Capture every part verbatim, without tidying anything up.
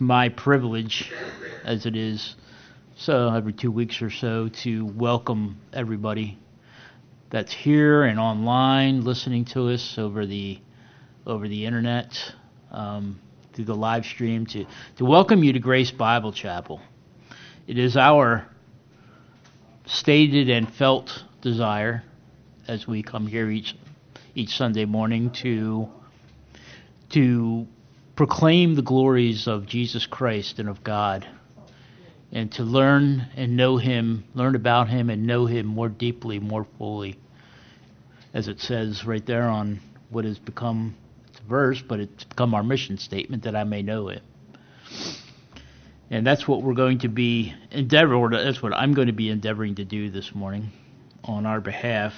my privilege, as it is so every two weeks or so, to welcome everybody that's here and online listening to us over the over the internet, um, through the live stream, to, to welcome you to Grace Bible Chapel. It is our stated and felt desire, as we come here each each Sunday morning, to to proclaim the glories of Jesus Christ and of God, and to learn and know Him, learn about Him and know Him more deeply, more fully, as it says right there on what has become, it's a verse, but it's become our mission statement, that I may know Him. And that's what we're going to be endeavoring, or that's what I'm going to be endeavoring to do this morning on our behalf.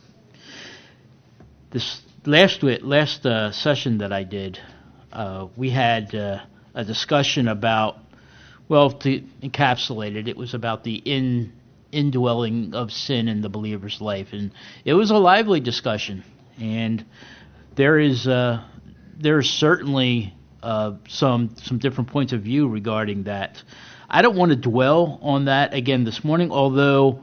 This last last uh, session that I did, uh, we had uh, a discussion about, well, to encapsulate it, it was about the in indwelling of sin in the believer's life, and it was a lively discussion. And there is uh, there is certainly uh, some some different points of view regarding that. I don't want to dwell on that again this morning, although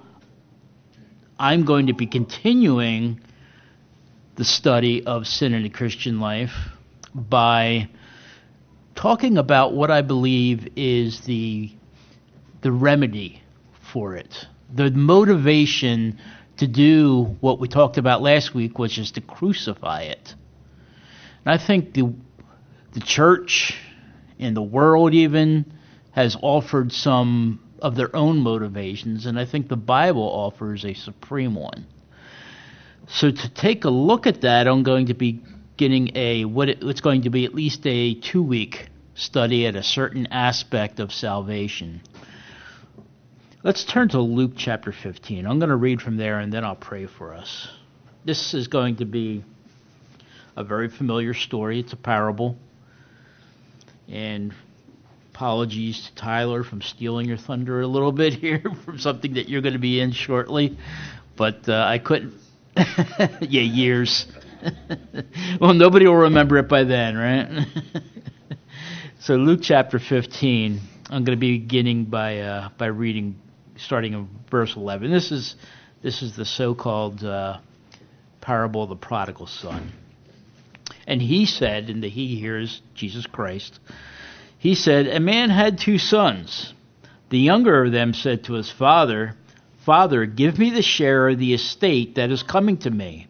I'm going to be continuing the study of sin in the Christian life by talking about what I believe is the the remedy for it, the motivation to do what we talked about last week, which is to crucify it. And I think the the church and the world even has offered some of their own motivations, and I think the Bible offers a supreme one. So to take a look at that, I'm going to be getting a what it, it's going to be at least a two-week study at a certain aspect of salvation. Let's turn to Luke chapter fifteen. I'm going to read from there, and then I'll pray for us. This is going to be a very familiar story. It's a parable. And apologies to Tyler from stealing your thunder a little bit here from something that you're going to be in shortly. But uh, I couldn't. yeah, years. Well, nobody will remember it by then, right? So Luke chapter fifteen, I'm going to be beginning by uh, by reading, starting in verse eleven. This is this is the so-called uh, parable of the prodigal son. And he said, and the he here is Jesus Christ, he said, a man had two sons. The younger of them said to his father, Father, give me the share of the estate that is coming to me.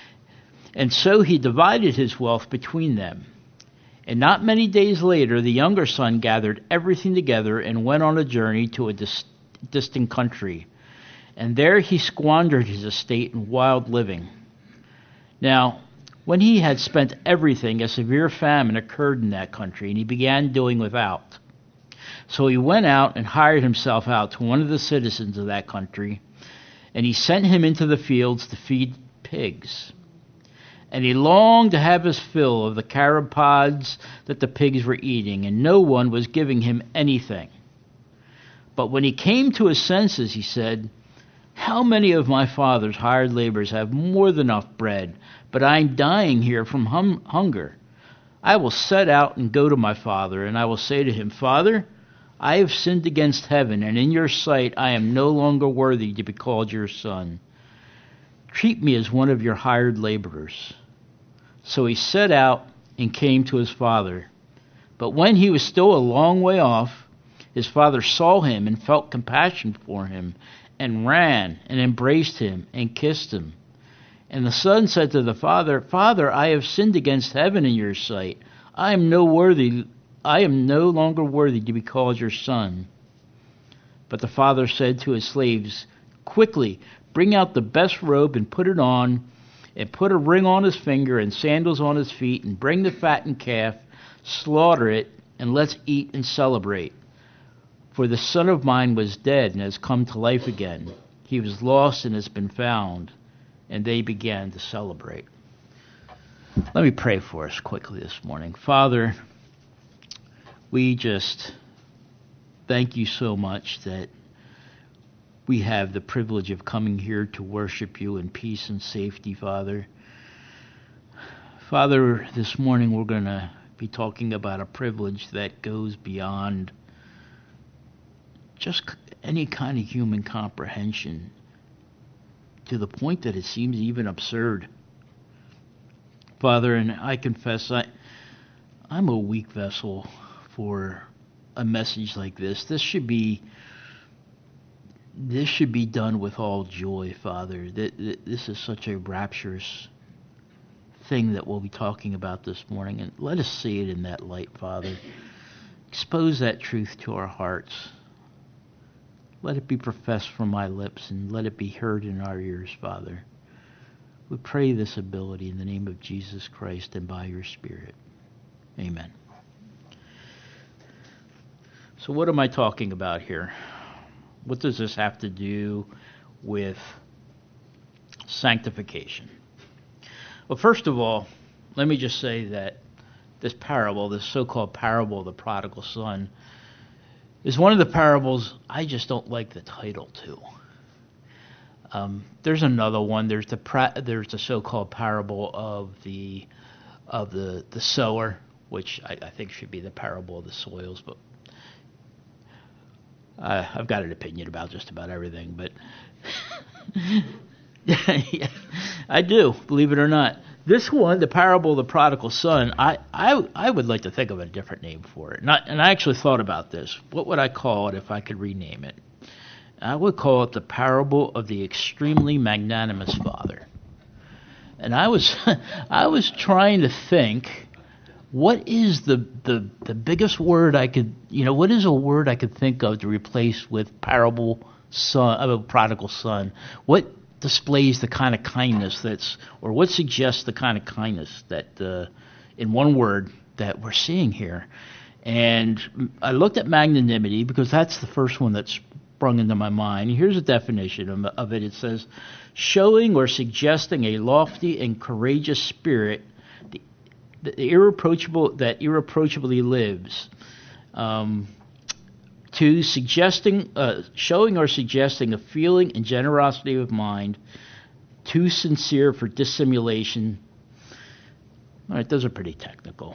And so he divided his wealth between them. And not many days later, the younger son gathered everything together and went on a journey to a dis- distant country. And there he squandered his estate in wild living. Now, when he had spent everything, a severe famine occurred in that country, and he began doing without. So he went out and hired himself out to one of the citizens of that country, and he sent him into the fields to feed pigs. And he longed to have his fill of the carob pods that the pigs were eating, and no one was giving him anything. But when he came to his senses, he said, How many of my father's hired laborers have more than enough bread, but I am dying here from hum- hunger? I will set out and go to my father, and I will say to him, Father, I have sinned against heaven, and in your sight I am no longer worthy to be called your son. Treat me as one of your hired laborers. So he set out and came to his father. But when he was still a long way off, his father saw him and felt compassion for him, and ran and embraced him and kissed him. And the son said to the father, Father, I have sinned against heaven in your sight. I am no worthy I am no longer worthy to be called your son. But the father said to his slaves, Quickly, bring out the best robe and put it on, and put a ring on his finger and sandals on his feet, and bring the fattened calf, slaughter it, and let's eat and celebrate. For the son of mine was dead and has come to life again. He was lost and has been found. And they began to celebrate. Let me pray for us quickly this morning. Father, we just thank you so much that we have the privilege of coming here to worship you in peace and safety, Father. Father, this morning we're going to be talking about a privilege that goes beyond just any kind of human comprehension, to the point that it seems even absurd. Father, and I confess I, I'm a weak vessel for a message like this. This should be this should be done with all joy, Father. This is such a rapturous thing that we'll be talking about this morning, and let us see it in that light, Father. Expose that truth to our hearts. Let it be professed from my lips, and let it be heard in our ears, Father. We pray this ability in the name of Jesus Christ and by your Spirit. Amen. So what am I talking about here? What does this have to do with sanctification? Well, first of all, let me just say that this parable, this so-called parable of the prodigal son, is one of the parables I just don't like the title to. Um, there's another one. There's the pra- there's the so-called parable of the of the the sower, which I, I think should be the parable of the soils. But uh, I've got an opinion about just about everything. But yeah, I do, believe it or not. This one, the parable of the prodigal son, I, I I would like to think of a different name for it. Not, and I actually thought about this. What would I call it if I could rename it? I would call it the parable of the extremely magnanimous father. And I was I was trying to think, what is the, the the biggest word I could, you know, what is a word I could think of to replace with parable son of a prodigal son? What displays the kind of kindness that's, or what suggests the kind of kindness that, uh, in one word, that we're seeing here? And I looked at magnanimity because that's the first one that's sprung into my mind. Here's a definition of, of it. It says, showing or suggesting a lofty and courageous spirit, the, the irreproachable that irreproachably lives. Um, Two, suggesting, uh, showing or suggesting a feeling and generosity of mind, too sincere for dissimulation. All right, those are pretty technical.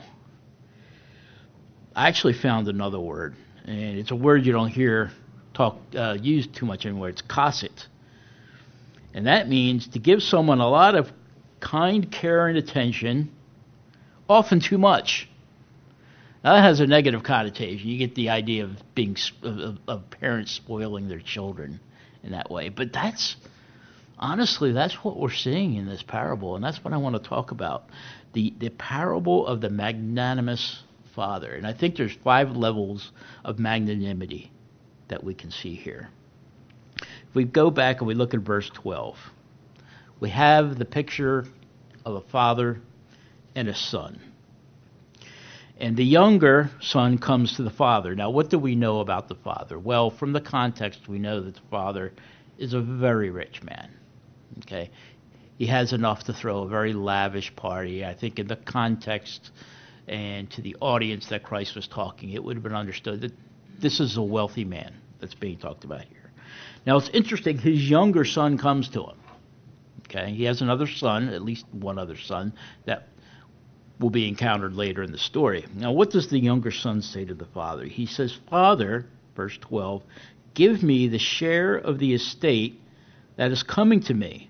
I actually found another word, and it's a word you don't hear talk uh, used too much anymore. It's cosset, and that means to give someone a lot of kind care and attention, often too much. Now, that has a negative connotation. You get the idea of being of, of parents spoiling their children in that way. But that's, honestly, that's what we're seeing in this parable, and that's what I want to talk about. The, the parable of the magnanimous father. And I think there's five levels of magnanimity that we can see here. If we go back and we look at verse twelve, we have the picture of a father and a son. And the younger son comes to the father. Now, what do we know about the father? Well, from the context, we know that the father is a very rich man. Okay, he has enough to throw a very lavish party. I think in the context and to the audience that Christ was talking, it would have been understood that this is a wealthy man that's being talked about here. Now, it's interesting. His younger son comes to him. Okay, he has another son, at least one other son, that will be encountered later in the story. Now, what does the younger son say to the father? He says, Father, verse twelve, give me the share of the estate that is coming to me.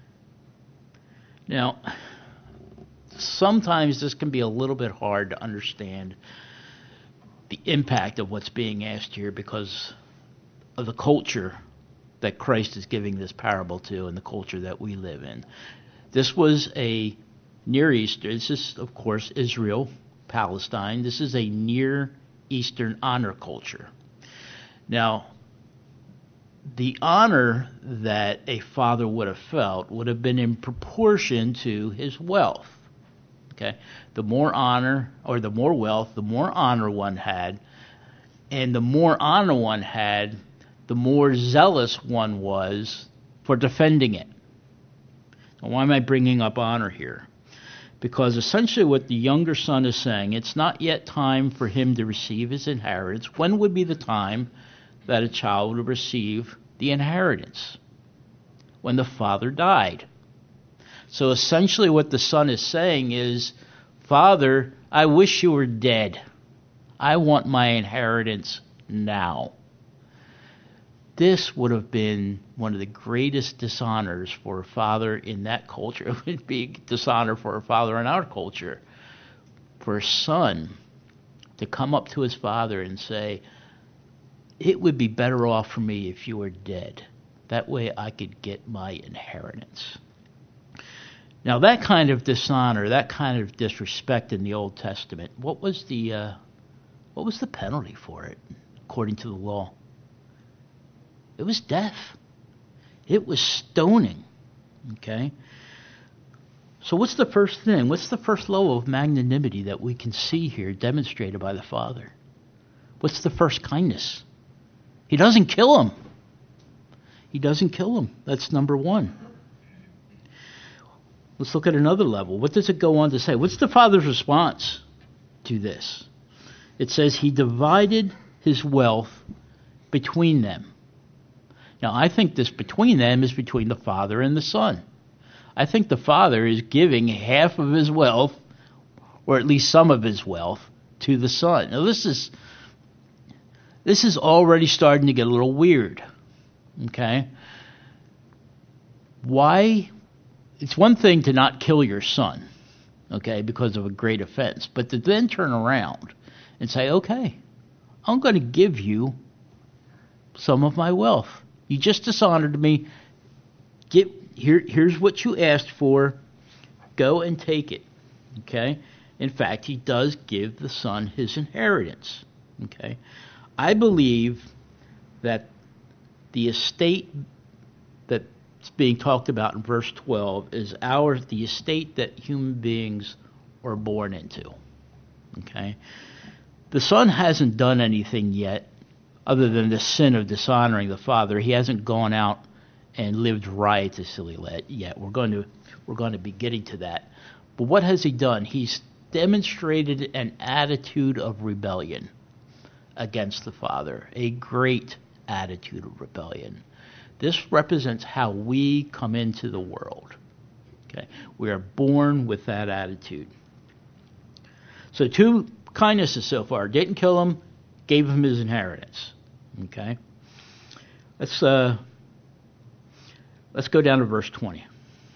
Now, sometimes this can be a little bit hard to understand the impact of what's being asked here because of the culture that Christ is giving this parable to and the culture that we live in. This was a Near Eastern, this is, of course, Israel, Palestine. This is a Near Eastern honor culture. Now, the honor that a father would have felt would have been in proportion to his wealth. Okay, the more honor or the more wealth, the more honor one had, and the more honor one had, the more zealous one was for defending it. Now, why am I bringing up honor here? Because essentially what the younger son is saying, it's not yet time for him to receive his inheritance. When would be the time that a child would receive the inheritance? When the father died. So essentially what the son is saying is, Father, I wish you were dead. I want my inheritance now. This would have been one of the greatest dishonors for a father in that culture. It would be dishonor for a father in our culture. For a son to come up to his father and say, it would be better off for me if you were dead. That way I could get my inheritance. Now that kind of dishonor, that kind of disrespect in the Old Testament, what was the uh, what was the penalty for it according to the law? It was death. It was stoning. Okay? So what's the first thing? What's the first level of magnanimity that we can see here demonstrated by the Father? What's the first kindness? He doesn't kill him. He doesn't kill him. That's number one. Let's look at another level. What does it go on to say? What's the Father's response to this? It says he divided his wealth between them. Now, I think this between them is between the Father and the Son. I think the Father is giving half of his wealth, or at least some of his wealth, to the Son. Now, this is this is already starting to get a little weird. Okay? Why? It's one thing to not kill your son, okay, because of a great offense, but to then turn around and say, okay, I'm going to give you some of my wealth. You just dishonored me. Get here. Here's what you asked for. Go and take it. Okay. In fact, he does give the son his inheritance. Okay. I believe that the estate that's being talked about in verse twelve is our the estate that human beings are born into. Okay. The son hasn't done anything yet other than the sin of dishonoring the Father. He hasn't gone out and lived riotously yet. We're going to we're going to be getting to that. But what has he done? He's demonstrated an attitude of rebellion against the Father, a great attitude of rebellion. This represents how we come into the world. Okay, we are born with that attitude. So two kindnesses so far: didn't kill him, gave him his inheritance. Okay, let's uh, let's go down to verse twenty.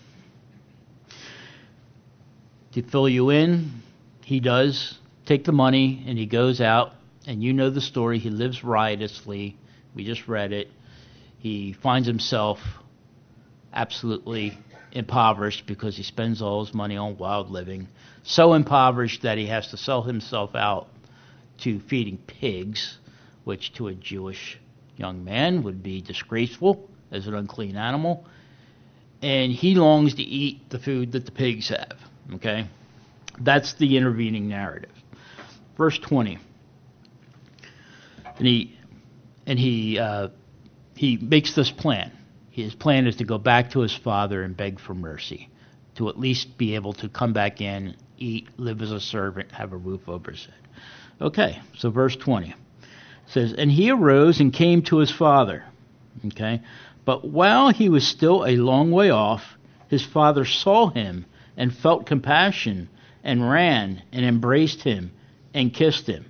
To fill you in, he does take the money and he goes out, and you know the story. He lives riotously. We just read it. He finds himself absolutely impoverished because he spends all his money on wild living. So impoverished that he has to sell himself out to feeding pigs, which to a Jewish young man would be disgraceful as an unclean animal. And he longs to eat the food that the pigs have. Okay? That's the intervening narrative. Verse twenty. And he and he uh, he makes this plan. His plan is to go back to his father and beg for mercy, to at least be able to come back in, eat, live as a servant, have a roof over his head. Okay, so verse twenty says, and he arose and came to his father. Okay, but while he was still a long way off, his father saw him and felt compassion and ran and embraced him and kissed him.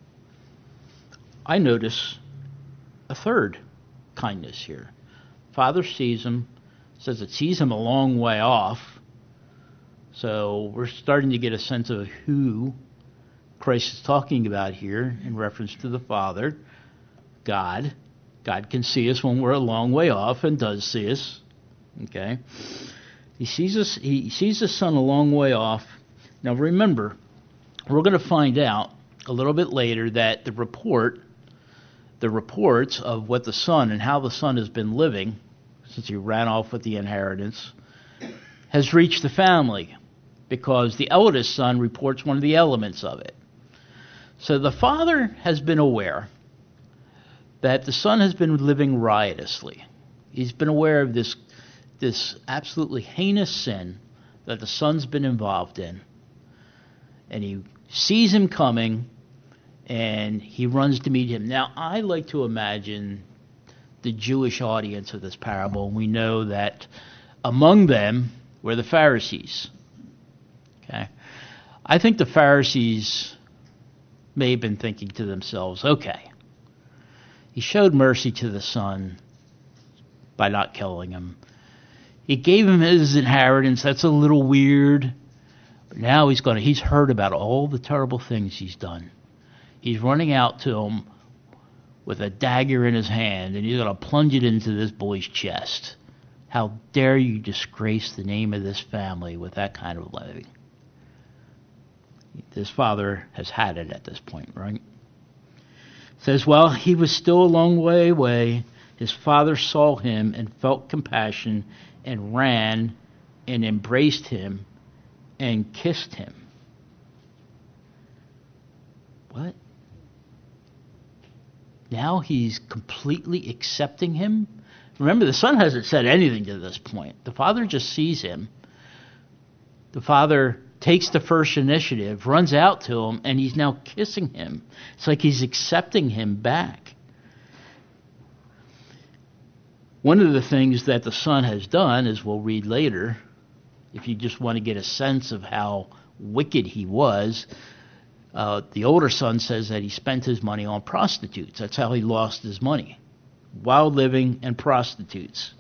I notice a third kindness here. Father sees him, says it sees him a long way off. So we're starting to get a sense of who Christ is talking about here in reference to the Father, God. God can see us when we're a long way off and does see us. Okay. He sees us, he sees the Son a long way off. Now remember, we're going to find out a little bit later that the report, the reports of what the Son and how the Son has been living since he ran off with the inheritance has reached the family, because the eldest son reports one of the elements of it. So the Father has been aware that the Son has been living riotously. He's been aware of this this absolutely heinous sin that the Son's been involved in. And he sees him coming, and he runs to meet him. Now, I like to imagine the Jewish audience of this parable, and we know that among them were the Pharisees. Okay, I think the Pharisees may have been thinking to themselves, okay, he showed mercy to the son by not killing him. He gave him his inheritance. That's a little weird. But now he's going to, he's heard about all the terrible things he's done. He's running out to him with a dagger in his hand, and he's going to plunge it into this boy's chest. How dare you disgrace the name of this family with that kind of living? This father has had it at this point, right? Says, well, he was still a long way away. His father saw him and felt compassion and ran and embraced him and kissed him. What? Now he's completely accepting him? Remember, the son hasn't said anything to this point. The father just sees him. The father takes the first initiative, runs out to him, and he's now kissing him. It's like he's accepting him back. One of the things that the son has done, as we'll read later, if you just want to get a sense of how wicked he was, uh, the older son says that he spent his money on prostitutes. That's how he lost his money. Wild living and prostitutes.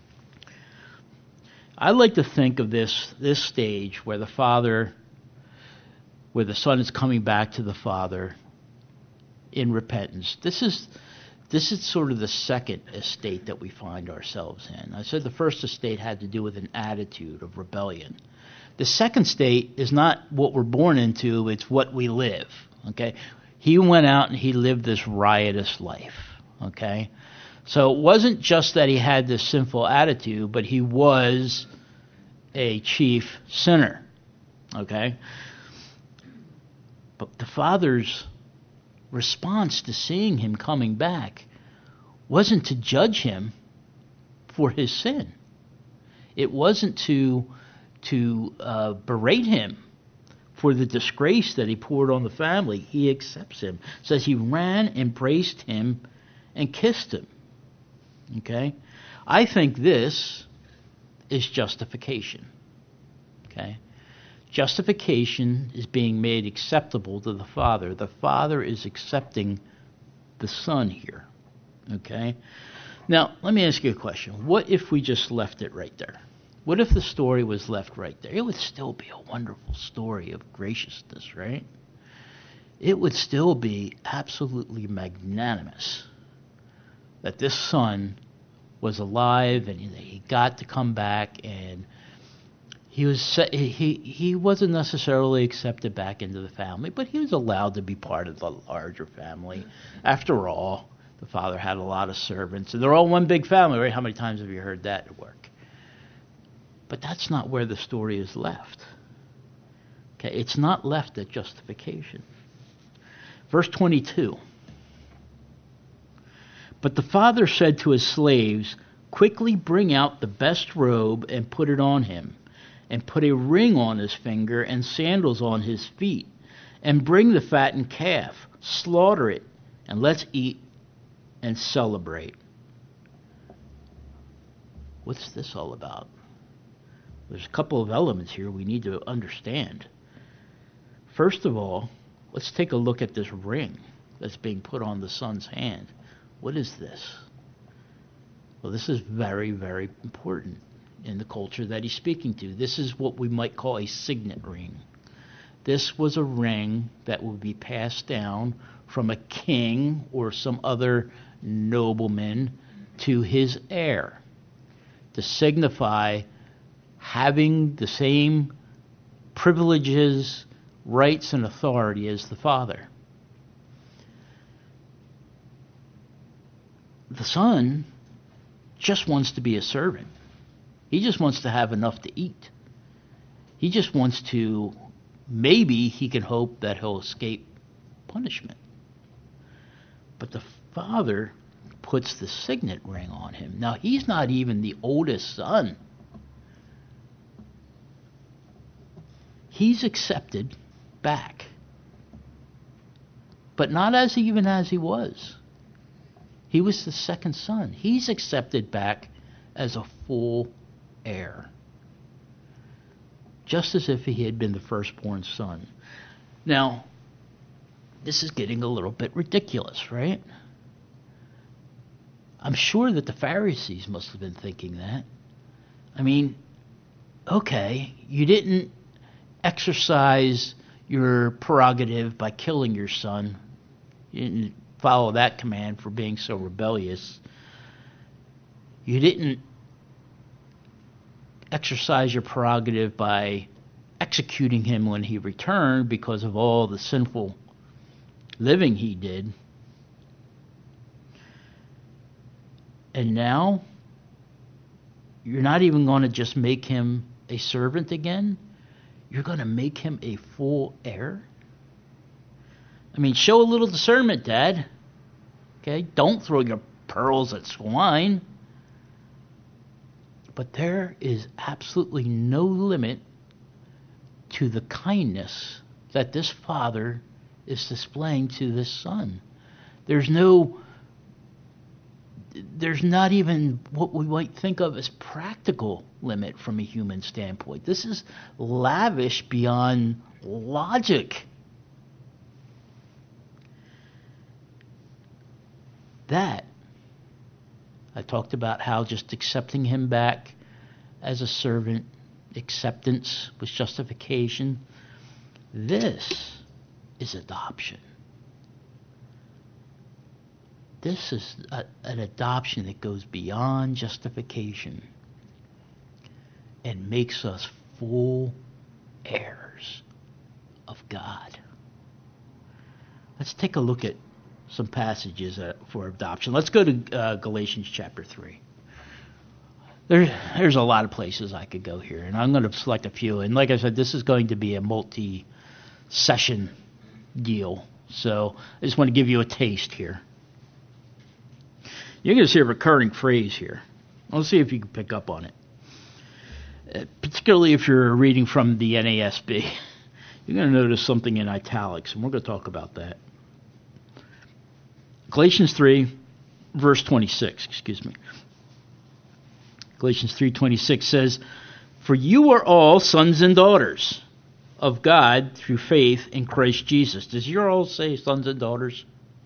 I like to think of this this stage where the father, where the son is coming back to the father in repentance. This is this is sort of the second estate that we find ourselves in. I said the first estate had to do with an attitude of rebellion. The second state is not what we're born into, it's what we live. Okay? He went out and he lived this riotous life. Okay? So it wasn't just that he had this sinful attitude, but he was a chief sinner. Okay? But the father's response to seeing him coming back wasn't to judge him for his sin. It wasn't to to uh, berate him for the disgrace that he poured on the family. He accepts him. It says he ran, embraced him, and kissed him. Okay? I think this is justification. Okay? Justification is being made acceptable to the Father. The Father is accepting the Son here. Okay? Now, let me ask you a question. What if we just left it right there? What if the story was left right there? It would still be a wonderful story of graciousness, right? It would still be absolutely magnanimous that this son was alive and he got to come back, and he was he he wasn't necessarily accepted back into the family, but he was allowed to be part of the larger family. After all, the father had a lot of servants, and they're all one big family, right? How many times have you heard that at work? But that's not where the story is left. Okay, it's not left at justification. Verse twenty-two. But the father said to his slaves, quickly bring out the best robe and put it on him, and put a ring on his finger and sandals on his feet, and bring the fattened calf, slaughter it, and let's eat and celebrate. What's this all about? There's a couple of elements here we need to understand. First of all, let's take a look at this ring that's being put on the son's hand. What is this? Well, this is very, very important in the culture that he's speaking to. This is what we might call a signet ring. This was a ring that would be passed down from a king or some other nobleman to his heir to signify having the same privileges, rights, and authority as the father. The son just wants to be a servant. He just wants to have enough to eat. He just wants to, maybe he can hope that he'll escape punishment. But the father puts the signet ring on him. Now, he's not even the oldest son. He's accepted back, but not as even as he was. He was the second son. He's accepted back as a full heir, just as if he had been the firstborn son. Now, this is getting a little bit ridiculous, right? I'm sure that the Pharisees must have been thinking that. I mean, okay, you didn't exercise your prerogative by killing your son. You didn't follow that command for being so rebellious. You didn't exercise your prerogative by executing him when he returned because of all the sinful living he did. And now, you're not even going to just make him a servant again. You're going to make him a full heir. I mean, show a little discernment, Dad. Okay? Don't throw your pearls at swine. But there is absolutely no limit to the kindness that this father is displaying to this son. There's no... There's not even what we might think of as practical limit from a human standpoint. This is lavish beyond logic. That, I talked about how just accepting him back as a servant, acceptance was justification. This is adoption. This is a, an adoption that goes beyond justification and makes us full heirs of God. Let's take a look at some passages uh, for adoption. Let's go to uh, Galatians chapter three. There, there's a lot of places I could go here, and I'm going to select a few. And like I said, this is going to be a multi-session deal. So I just want to give you a taste here. You're going to see a recurring phrase here. Let's see if you can pick up on it. Uh, particularly if you're reading from the N A S B. You're going to notice something in italics, and we're going to talk about that. Galatians three, verse twenty-six, excuse me. Galatians three twenty-six says, "For you are all sons and daughters of God through faith in Christ Jesus." Does your all say sons and daughters?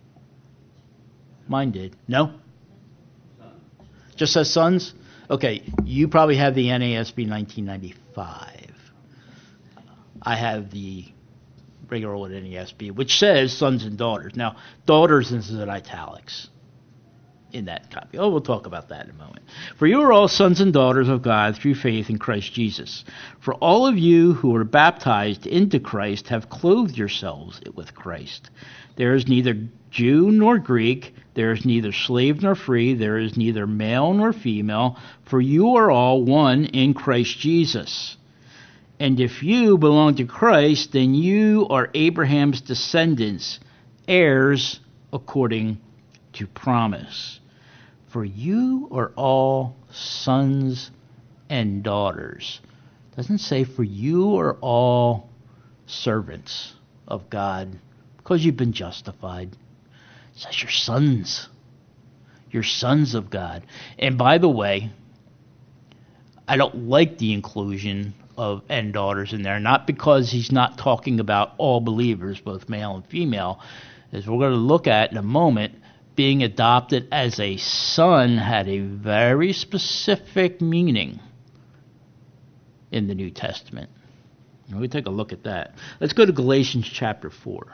Mine did. No? Just says sons? Okay, you probably have the N A S B nineteen ninety-five. I have the regular old N A S B, which says sons and daughters. Now, daughters is in italics in that copy. Oh, we'll talk about that in a moment. "For you are all sons and daughters of God through faith in Christ Jesus. For all of you who were baptized into Christ have clothed yourselves with Christ. There is neither Jew nor Greek, there is neither slave nor free, there is neither male nor female, for you are all one in Christ Jesus. And if you belong to Christ, then you are Abraham's descendants, heirs according to promise. For you are all sons and daughters." It doesn't say for you are all servants of God because you've been justified. It says you're sons. You're sons of God. And by the way, I don't like the inclusion of and daughters in there, not because he's not talking about all believers, both male and female. As we're going to look at in a moment, being adopted as a son had a very specific meaning in the New Testament. And we take a look at that. Let's go to Galatians chapter four.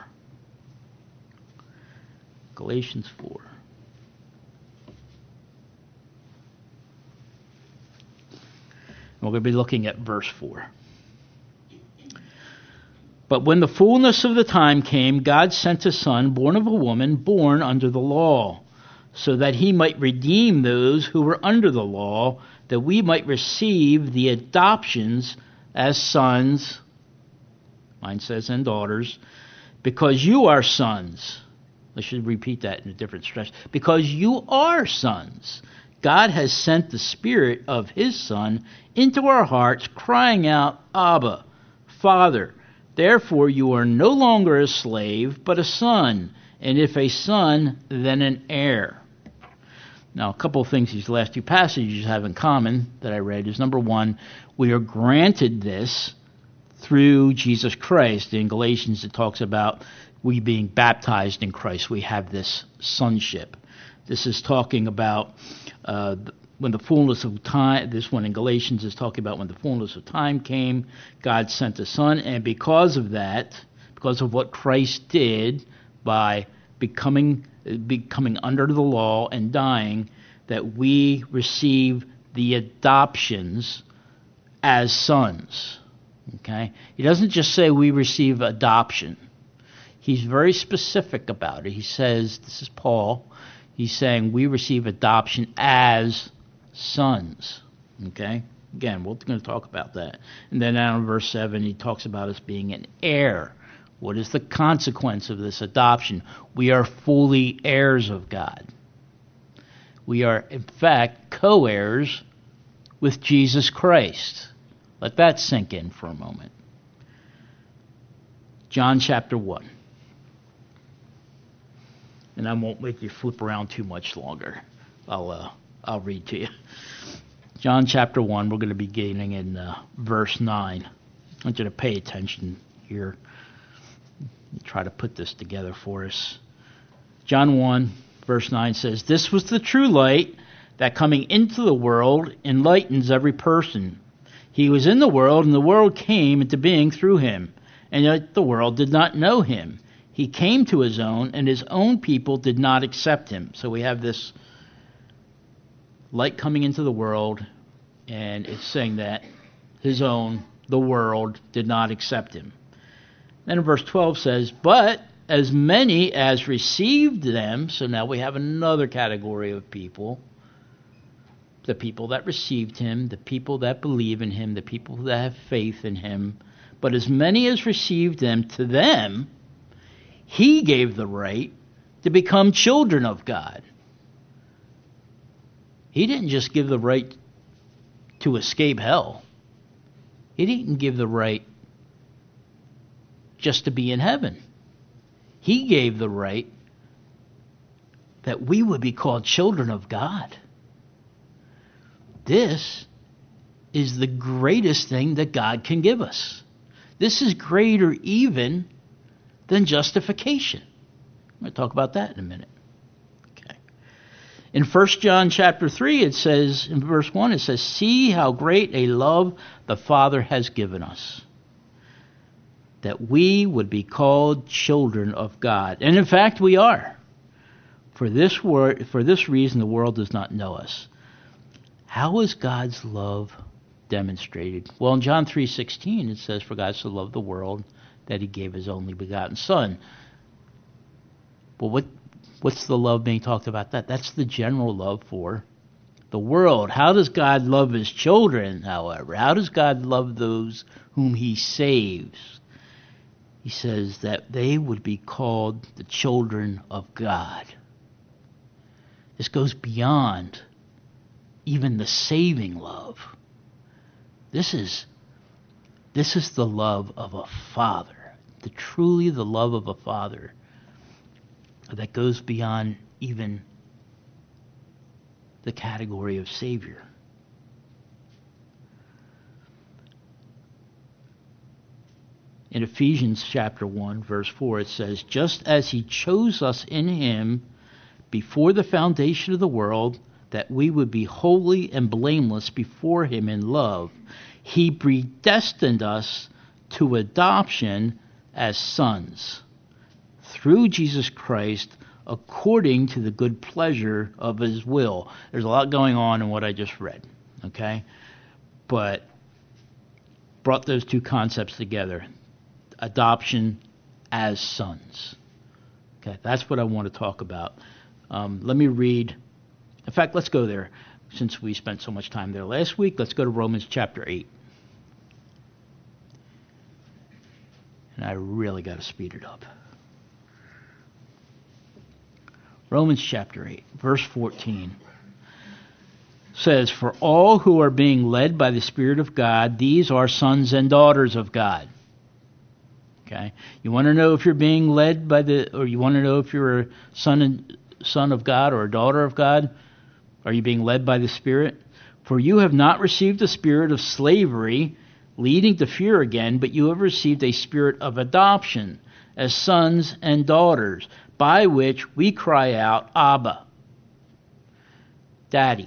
Galatians four. We're going to be looking at verse four. "But when the fullness of the time came, God sent His Son, born of a woman, born under the law, so that He might redeem those who were under the law, that we might receive the adoptions as sons," mine says, "and daughters, because you are sons." I should repeat that in a different stretch. Because you are sons. God has sent the Spirit of His Son into our hearts, crying out, "Abba, Father." Therefore you are no longer a slave, but a son, and if a son, then an heir. Now, a couple of things these last two passages have in common that I read is, number one, we are granted this through Jesus Christ. In Galatians, it talks about we being baptized in Christ. We have this sonship. This is talking about uh, when the fullness of time, this one in Galatians is talking about when the fullness of time came, God sent the Son, and because of that, because of what Christ did by becoming becoming under the law and dying, that we receive the adoptions as sons. Okay? He doesn't just say we receive adoption. He's very specific about it. He says, this is Paul, he's saying we receive adoption as sons. Okay? Again, we're going to talk about that. And then down in verse seven, he talks about us being an heir. What is the consequence of this adoption? We are fully heirs of God. We are, in fact, co-heirs with Jesus Christ. Let that sink in for a moment. John chapter one. And I won't make you flip around too much longer. I'll uh, I'll read to you. John chapter one, we're going to be beginning in uh, verse nine. I want you to pay attention here. Try to put this together for us. John one, verse nine says, "This was the true light that coming into the world enlightens every person. He was in the world, and the world came into being through him, and yet the world did not know him. He came to his own, and his own people did not accept him." So we have this light coming into the world, and it's saying that his own, the world, did not accept him. Then in verse twelve says, "But as many as received them," so now we have another category of people, the people that received him, the people that believe in him, the people that have faith in him, "but as many as received them, to them he gave the right to become children of God." He didn't just give the right to escape hell. He didn't give the right just to be in heaven. He gave the right that we would be called children of God. This is the greatest thing that God can give us. This is greater even than justification. I'm going to talk about that in a minute. Okay. In First John chapter three, it says, in verse one, it says, "See how great a love the Father has given us, that we would be called children of God." And in fact, we are. For this word, for this reason, the world does not know us. How is God's love demonstrated? Well, in John three sixteen, it says, "For God so loved the world that he gave his only begotten Son." Well, what what's the love being talked about? That that's the general love for the world. How does God love his children, however? How does God love those whom he saves? He says that they would be called the children of God. This goes beyond even the saving love. This is this is the love of a father, the truly the love of a father that goes beyond even the category of Savior. In Ephesians chapter one, verse four, it says, "Just as he chose us in him before the foundation of the world, that we would be holy and blameless before him in love, he predestined us to adoption as sons, through Jesus Christ, according to the good pleasure of his will." There's a lot going on in what I just read, okay? But brought those two concepts together. Adoption as sons. Okay, that's what I want to talk about. Um, let me read. In fact, let's go there. Since we spent so much time there last week, let's go to Romans chapter eight. And I really got to speed it up. Romans chapter eight, verse fourteen says, "For all who are being led by the Spirit of God, these are sons and daughters of God." Okay, you want to know if you're being led by the, or you want to know if you're a son and son of God or a daughter of God? Are you being led by the Spirit? "For you have not received the spirit of slavery leading to fear again, but you have received a spirit of adoption as sons and daughters, by which we cry out, Abba, Daddy.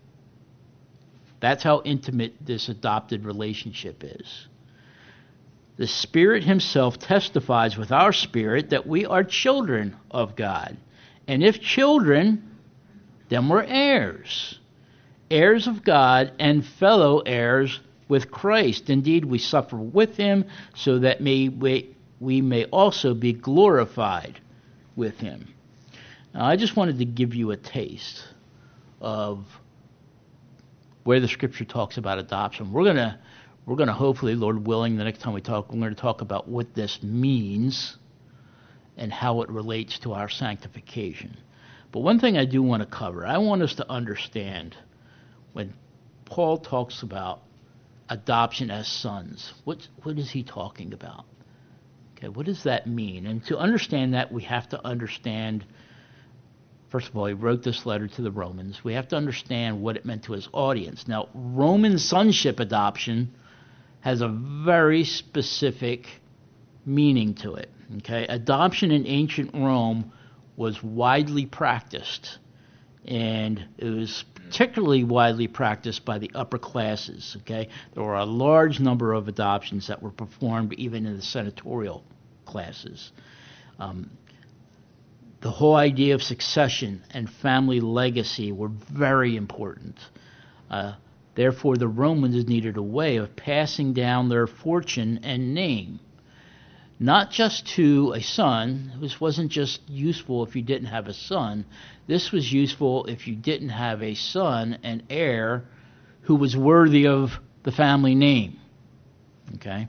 That's how intimate this adopted relationship is. The Spirit himself testifies with our spirit that we are children of God. And if children, then we're heirs. Heirs of God and fellow heirs with Christ. Indeed, we suffer with him so that may we, we may also be glorified with him. Now, I just wanted to give you a taste of where the Scripture talks about adoption. We're going to We're going to hopefully, Lord willing, the next time we talk, we're going to talk about what this means and how it relates to our sanctification. But one thing I do want to cover, I want us to understand when Paul talks about adoption as sons, what, what is he talking about? Okay, what does that mean? And to understand that, we have to understand, first of all, he wrote this letter to the Romans. We have to understand what it meant to his audience. Now, Roman sonship adoption has a very specific meaning to it. Okay, adoption in ancient Rome was widely practiced, and it was particularly widely practiced by the upper classes. Okay, there were a large number of adoptions that were performed even in the senatorial classes. Um, the whole idea of succession and family legacy were very important. Uh, Therefore, the Romans needed a way of passing down their fortune and name, not just to a son. This wasn't just useful if you didn't have a son. This was useful if you didn't have a son, an heir, who was worthy of the family name. Okay?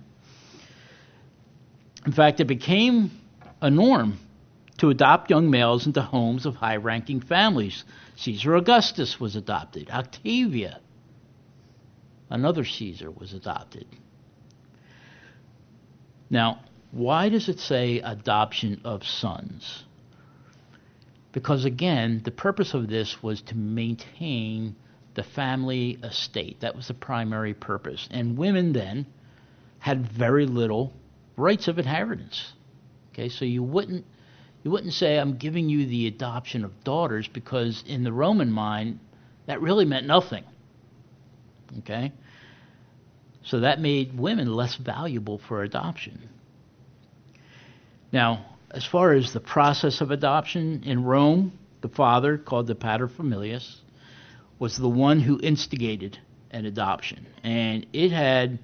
In fact, it became a norm to adopt young males into homes of high-ranking families. Caesar Augustus was adopted. Octavia, another Caesar, was adopted. Now, why does it say adoption of sons? Because, again, the purpose of this was to maintain the family estate. That was the primary purpose. And women then had very little rights of inheritance. Okay, so you wouldn't you wouldn't say, I'm giving you the adoption of daughters, because in the Roman mind, that really meant nothing. Okay? So that made women less valuable for adoption. Now, as far as the process of adoption, in Rome, the father, called the paterfamilias, was the one who instigated an adoption. And it had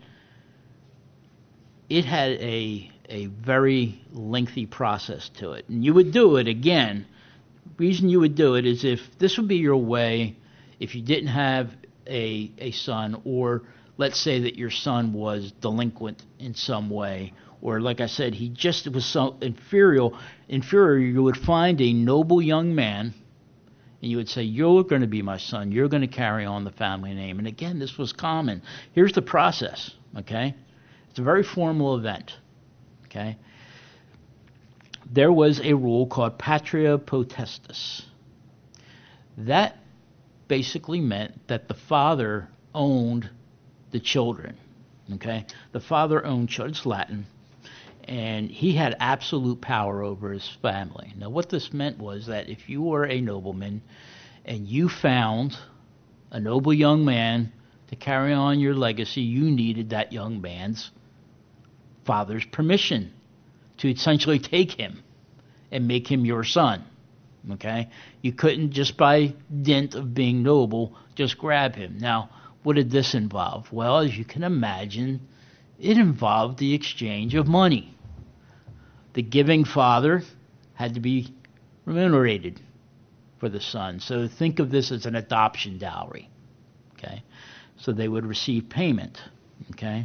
it had a a very lengthy process to it. And you would do it, again, the reason you would do it is if this would be your way, if you didn't have a a son, or let's say that your son was delinquent in some way, or like I said, he just was so inferior, inferior, you would find a noble young man, and you would say, you're going to be my son, you're going to carry on the family name. And again, this was common. Here's the process, okay? It's a very formal event, okay? There was a rule called patria potestas. That basically meant that the father owned the children, okay? The father owned children. It's Latin. And he had absolute power over his family. Now, what this meant was that if you were a nobleman and you found a noble young man to carry on your legacy, you needed that young man's father's permission to essentially take him and make him your son. Okay? You couldn't just by dint of being noble just grab him. Now, what did this involve? Well, as you can imagine, it involved the exchange of money. The giving father had to be remunerated for the son. So think of this as an adoption dowry. Okay? So they would receive payment. Okay?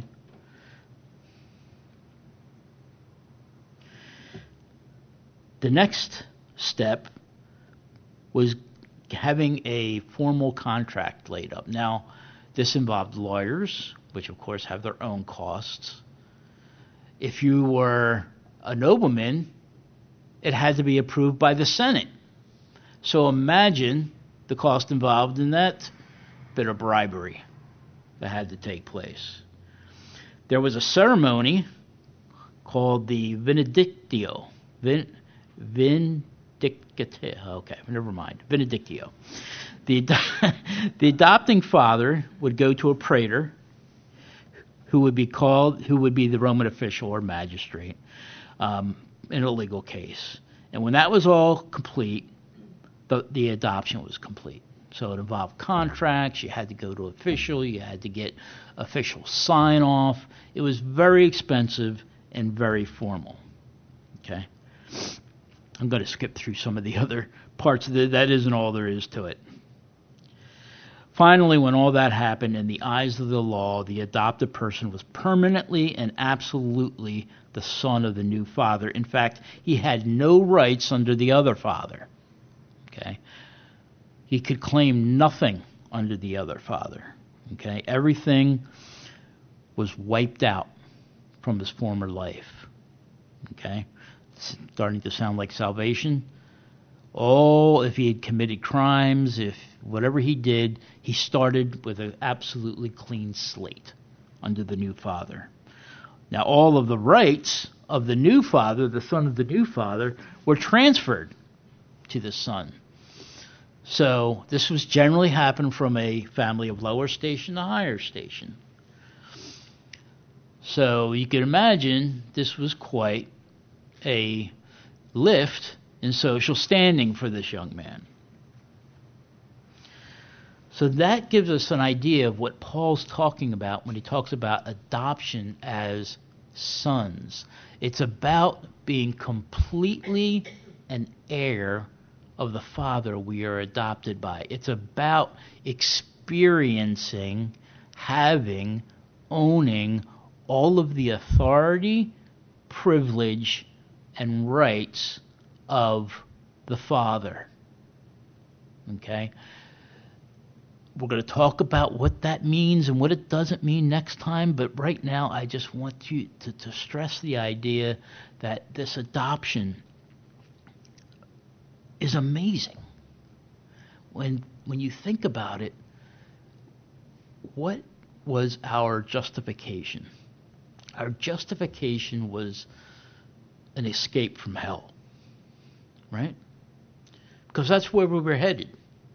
The next step was having a formal contract laid up. Now, this involved lawyers, which of course have their own costs. If you were a nobleman, it had to be approved by the Senate. So imagine the cost involved in that bit of bribery that had to take place. there was a ceremony called the Benedictio. Vin, Vindicatio. Okay, never mind. Benedictio. The, the adopting father would go to a praetor, who would be called, who would be the Roman official or magistrate um, in a legal case. And when that was all complete, the, the adoption was complete. So it involved contracts. You had to go to official. You had to get official sign off. It was very expensive and very formal. Okay, I'm going to skip through some of the other parts of it. That isn't all there is to it. Finally, when all that happened, in the eyes of the law, the adopted person was permanently and absolutely the son of the new father. In fact, he had no rights under the other father. Okay, he could claim nothing under the other father. Okay, everything was wiped out from his former life. Okay, it's starting to sound like salvation. Oh, if he had committed crimes, if whatever he did, he started with an absolutely clean slate under the new father. Now, all of the rights of the new father, the son of the new father, were transferred to the son. So this was generally happened from a family of lower station to higher station. So you can imagine this was quite a lift in social standing for this young man. So that gives us an idea of what Paul's talking about when he talks about adoption as sons. It's about being completely an heir of the Father we are adopted by. It's about experiencing, having, owning all of the authority, privilege, and rights of the Father. Okay? We're going to talk about what that means and what it doesn't mean next time, but right now I just want you to, to stress the idea that this adoption is amazing. When when you think about it, what was our justification? Our justification was an escape from hell, right? Because that's where we were headed.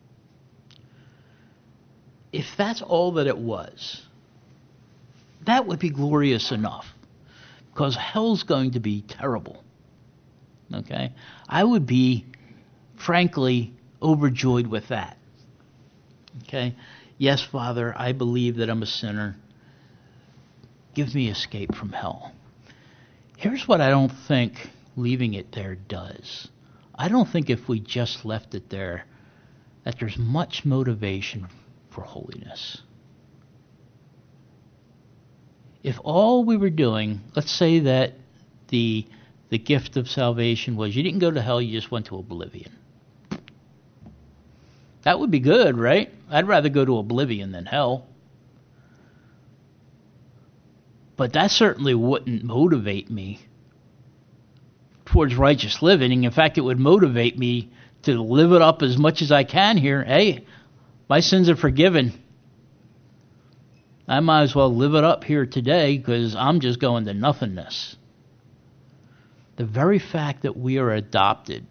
If that's all that it was, that would be glorious enough, because hell's going to be terrible. Okay? I would be, frankly, overjoyed with that. Okay? Yes, Father, I believe that I'm a sinner. Give me escape from hell. Here's what I don't think leaving it there does. I don't think if we just left it there that there's much motivation for holiness. If all we were doing, let's say that the the gift of salvation was you didn't go to hell, you just went to oblivion. That would be good, right? I'd rather go to oblivion than hell. But that certainly wouldn't motivate me towards righteous living. In fact, it would motivate me to live it up as much as I can here. Hey, my sins are forgiven. I might as well live it up here today because I'm just going to nothingness. The very fact that we are adopted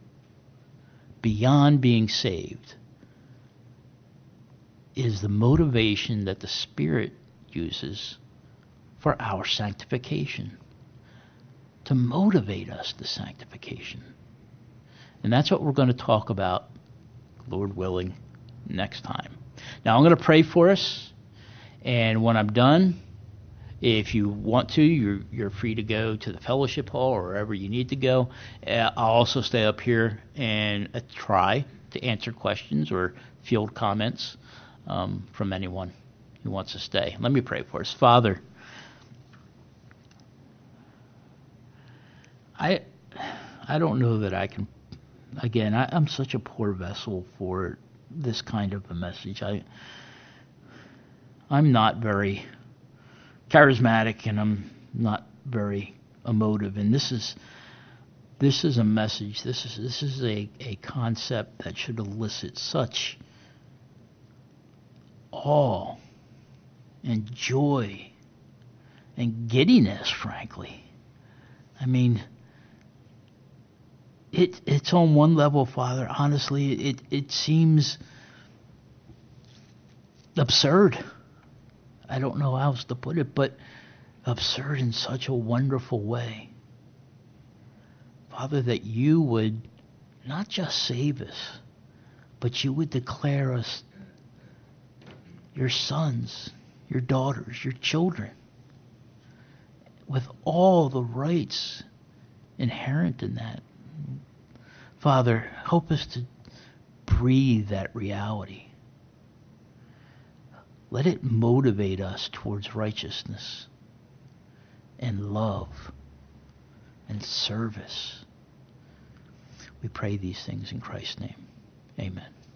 beyond being saved is the motivation that the Spirit uses for our sanctification, to motivate us to sanctification. And that's what we're going to talk about, Lord willing, next time. Now I'm going to pray for us, and when I'm done, if you want to, you're you're free to go to the fellowship hall or wherever you need to go. Uh, I'll also stay up here and uh, try to answer questions or field comments um, from anyone who wants to stay. Let me pray for us. Father, I I don't know that I can. Again, I, I'm such a poor vessel for this kind of a message. I I'm not very charismatic, and I'm not very emotive. And this is this is a message. This is this is a, a concept that should elicit such awe and joy and giddiness, frankly. I mean, it it's on one level, Father, honestly, it, it seems absurd. I don't know how else to put it, but absurd in such a wonderful way. Father, that you would not just save us, but you would declare us your sons, your daughters, your children, with all the rights inherent in that. Father, help us to breathe that reality. Let it motivate us towards righteousness and love and service. We pray these things in Christ's name. Amen.